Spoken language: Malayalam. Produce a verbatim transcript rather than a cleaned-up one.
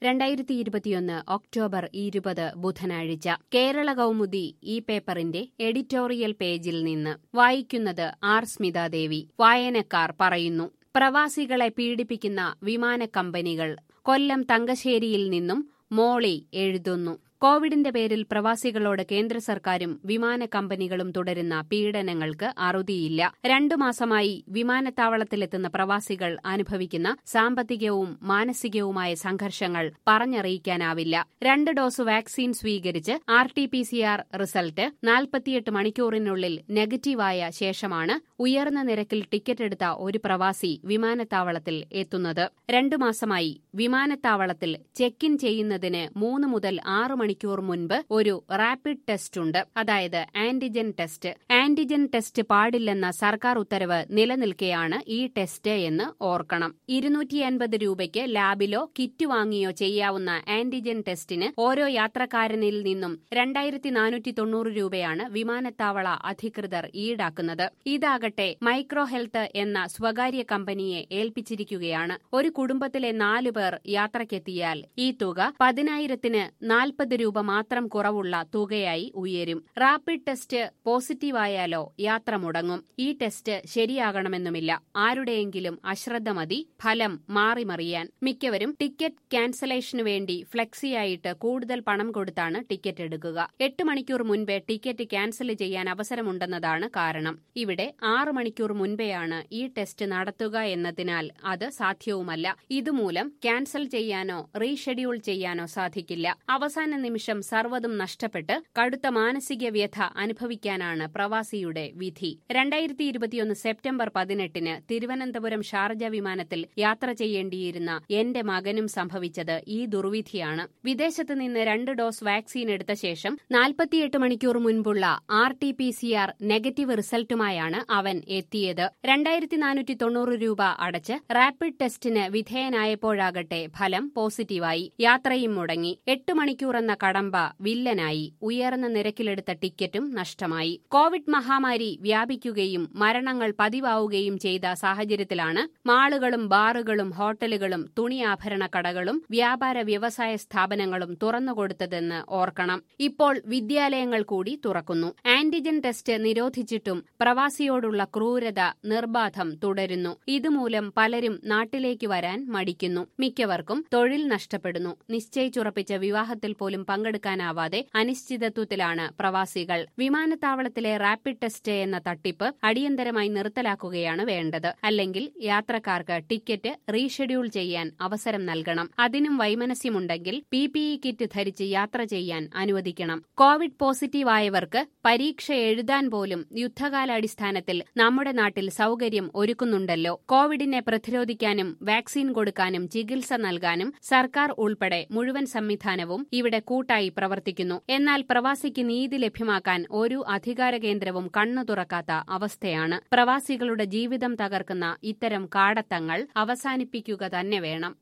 രണ്ടായിരത്തി ഇരുപത്തിയൊന്ന് ഒക്ടോബർ ഇരുപത് ബുധനാഴ്ച കേരള കൗമുദി ഈ പേപ്പറിന്റെ എഡിറ്റോറിയൽ പേജിൽ നിന്ന് വായിക്കുന്നത് ആർ സ്മിതാദേവി. വായനക്കാർ പറയുന്നു. പ്രവാസികളെ പീഡിപ്പിക്കുന്ന വിമാനക്കമ്പനികൾ. കൊല്ലം തങ്കശ്ശേരിയിൽ നിന്നും മോളി എഴുതുന്നു. കോവിഡിന്റെ പേരിൽ പ്രവാസികളോട് കേന്ദ്ര സർക്കാരും വിമാന കമ്പനികളും തുടരുന്ന പീഡനങ്ങൾക്ക് അറുതിയില്ല. രണ്ടു മാസമായി വിമാനത്താവളത്തിലെത്തുന്ന പ്രവാസികൾ അനുഭവിക്കുന്ന സാമ്പത്തികവും മാനസികവുമായ സംഘർഷങ്ങൾ പറഞ്ഞറിയിക്കാനാവില്ല. രണ്ട് ഡോസ് വാക്സിൻ സ്വീകരിച്ച് R T P C R result നാൽപ്പത്തിയെട്ട് മണിക്കൂറിനുള്ളിൽ നെഗറ്റീവായ ശേഷമാണ് ഉയർന്ന നിരക്കിൽ ടിക്കറ്റ് എടുത്ത ഒരു പ്രവാസി വിമാനത്താവളത്തിൽ എത്തുന്നത്. രണ്ടു മാസമായി വിമാനത്താവളത്തിൽ ചെക്ക് ഇൻ ചെയ്യുന്നതിന് മൂന്ന് മുതൽ ആറ് മണിക്കൂർ മുൻപ് ഒരു റാപ്പിഡ് ടെസ്റ്റ് ഉണ്ട്. അതായത് ആന്റിജൻ ടെസ്റ്റ്. ആന്റിജൻ ടെസ്റ്റ് പാടില്ലെന്ന സർക്കാർ ഉത്തരവ് നിലനിൽക്കെയാണ് ഈ ടെസ്റ്റ് എന്ന് ഓർക്കണം. ഇരുന്നൂറ്റി അൻപത് രൂപയ്ക്ക് ലാബിലോ കിറ്റ് വാങ്ങിയോ ചെയ്യാവുന്ന ആന്റിജൻ ടെസ്റ്റിന് ഓരോ യാത്രക്കാരനിൽ നിന്നും രണ്ടായിരത്തി നാനൂറ്റി തൊണ്ണൂറ് രൂപയാണ് വിമാനത്താവള അധികൃതർ ഈടാക്കുന്നത്. ഇതാകട്ടെ മൈക്രോ ഹെൽത്ത് എന്ന സ്വകാര്യ കമ്പനിയെ ഏൽപ്പിച്ചിരിക്കുകയാണ്. ഒരു കുടുംബത്തിലെ നാലു പേർ യാത്രയ്ക്കെത്തിയാൽ ഈ തുക പതിനായിരത്തിന് നാൽപ്പത് രൂപ മാത്രം കുറവുള്ള തുകയായി ഉയരും. റാപ്പിഡ് ടെസ്റ്റ് പോസിറ്റീവായാലോ യാത്ര മുടങ്ങും. ഈ ടെസ്റ്റ് ശരിയാകണമെന്നുമില്ല. ആരുടെയെങ്കിലും അശ്രദ്ധ മതി ഫലം മാറിമറിയാൻ. മിക്കവരും ടിക്കറ്റ് ക്യാൻസലേഷനു വേണ്ടി ഫ്ലെക്സിയായിട്ട് കൂടുതൽ പണം കൊടുത്താണ് ടിക്കറ്റ് എടുക്കുക. എട്ട് മണിക്കൂർ മുൻപേ ടിക്കറ്റ് ക്യാൻസൽ ചെയ്യാൻ അവസരമുണ്ടെന്നതാണ് കാരണം. ഇവിടെ ആറ് മണിക്കൂർ മുൻപെയാണ് ഈ ടെസ്റ്റ് നടത്തുക എന്നതിനാൽ അത് സാധ്യവുമല്ല. ഇതുമൂലം ക്യാൻസൽ ചെയ്യാനോ റീഷെഡ്യൂൾ ചെയ്യാനോ സാധിക്കില്ല. അവസാന നിമിഷം സർവ്വതും നഷ്ടപ്പെട്ട് കടുത്ത മാനസിക വ്യഥ അനുഭവിക്കാനാണ് പ്രവാസിയുടെ വിധി. രണ്ടായിരത്തി ഇരുപത്തിയൊന്ന് സെപ്റ്റംബർ പതിനെട്ടിന് തിരുവനന്തപുരം ഷാർജ വിമാനത്തിൽ യാത്ര ചെയ്യേണ്ടിയിരുന്ന എന്റെ മകനും സംഭവിച്ചത് ഈ ദുർവിധിയാണ്. വിദേശത്ത് നിന്ന് രണ്ട് ഡോസ് വാക്സിൻ എടുത്ത ശേഷം നാൽപ്പത്തിയെട്ട് മണിക്കൂർ മുൻപുള്ള R T P C R negative റിസൾട്ടുമായാണ് അവൻ എത്തിയത്. രണ്ടായിരത്തി നാനൂറ്റി തൊണ്ണൂറ് രൂപ അടച്ച് റാപ്പിഡ് ടെസ്റ്റിന് വിധേയനായപ്പോഴാകട്ടെ ഫലം പോസിറ്റീവായി. യാത്രയും മുടങ്ങി. എട്ട് മണിക്കൂർ എന്ന കടമ്പ വില്ലനായി. ഉയർന്ന നിരക്കിലെടുത്ത ടിക്കറ്റും നഷ്ടമായി. കോവിഡ് മഹാമാരി വ്യാപിക്കുകയും മരണങ്ങൾ പതിവാവുകയും ചെയ്ത സാഹചര്യത്തിലാണ് മാളുകളും ബാറുകളും ഹോട്ടലുകളും തുണിയാഭരണ കടകളും വ്യാപാര വ്യവസായ സ്ഥാപനങ്ങളും തുറന്നുകൊടുത്തതെന്ന് ഓർക്കണം. ഇപ്പോൾ വിദ്യാലയങ്ങൾ കൂടി തുറക്കുന്നു. ആന്റിജൻ ടെസ്റ്റ് നിരോധിച്ചിട്ടും പ്രവാസിയോടുള്ള ക്രൂരത നിർബാധം തുടരുന്നു. ഇതുമൂലം പലരും നാട്ടിലേക്ക് വരാൻ മടിക്കുന്നു. മിക്കവർക്കും തൊഴിൽ നഷ്ടപ്പെടുന്നു. നിശ്ചയിച്ചുറപ്പിച്ച വിവാഹത്തിൽ പോലും പങ്കെടുക്കാനാവാതെ അനിശ്ചിതത്വത്തിലാണ് പ്രവാസികൾ. വിമാനത്താവളത്തിലെ റാപ്പിഡ് ടെസ്റ്റ് എന്ന തട്ടിപ്പ് അടിയന്തരമായി നിർത്തലാക്കുകയാണ് വേണ്ടത്. അല്ലെങ്കിൽ യാത്രക്കാർക്ക് ടിക്കറ്റ് റീഷെഡ്യൂൾ ചെയ്യാൻ അവസരം നൽകണം. അതിനും വൈമനസ്യമുണ്ടെങ്കിൽ പി പി ഇ കിറ്റ് ധരിച്ച് യാത്ര ചെയ്യാൻ അനുവദിക്കണം. കോവിഡ് പോസിറ്റീവായവർക്ക് പരീക്ഷ എഴുതാൻ പോലും യുദ്ധകാലാടിസ്ഥാനത്തിൽ നമ്മുടെ നാട്ടിൽ സൌകര്യം ഒരുക്കുന്നുണ്ടല്ലോ. കോവിഡിനെ പ്രതിരോധിക്കാനും വാക്സിൻ കൊടുക്കാനും ചികിത്സ നൽകാനും സർക്കാർ ഉൾപ്പെടെ മുഴുവൻ സംവിധാനവും ഇവിടെ കൂട്ടായി പ്രവർത്തിക്കുന്നു. എന്നാൽ പ്രവാസിക്ക് നീതി ലഭ്യമാക്കാൻ ഒരു അധികാര കേന്ദ്രവും കണ്ണു തുറക്കാത്ത അവസ്ഥയാണ്. പ്രവാസികളുടെ ജീവിതം തകർക്കുന്ന ഇത്തരം കാടത്തങ്ങൾ അവസാനിപ്പിക്കുക തന്നെ വേണം.